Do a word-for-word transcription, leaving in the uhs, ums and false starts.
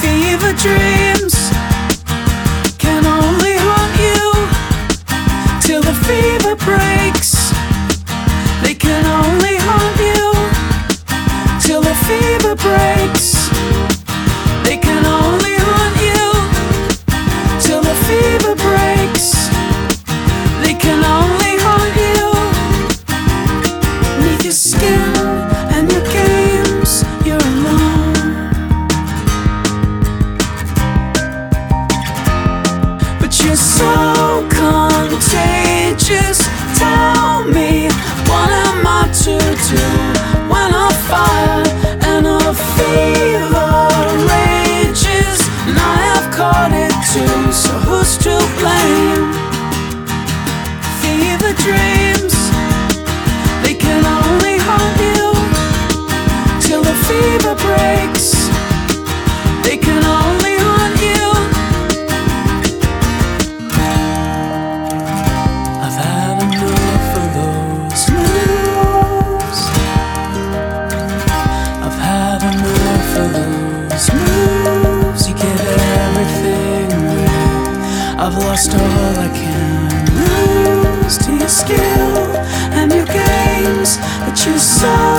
Fever dreams can only haunt you till the fever breaks. They can only haunt you till the fever breaks. They can only haunt you till the fever breaks. They can only haunt you. Neath your skin and your games, you're alone. But you're so contagious. Tell me, what am I to do when a fire and a fever rages? And I have caught it too, so who's to blame? Fever dreams, they can only haunt you till the fever breaks. They can only haunt you. I've had enough of those moves. I've had enough of those moves. You get everything with. I've lost all I can lose to your skill and your games, but you're so